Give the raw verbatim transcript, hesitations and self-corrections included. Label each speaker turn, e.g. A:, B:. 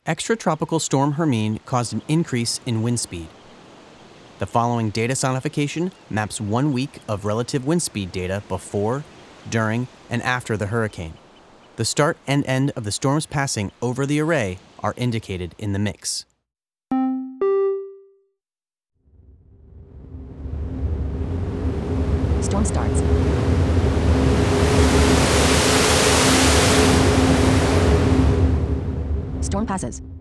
A: Extratropical Storm Hermine caused an increase in wind speed. The following data sonification maps one week of relative wind speed data before, during, and after the hurricane. The start and end of the storm's passing over the array are indicated in the mix.
B: Storm starts. Storm passes.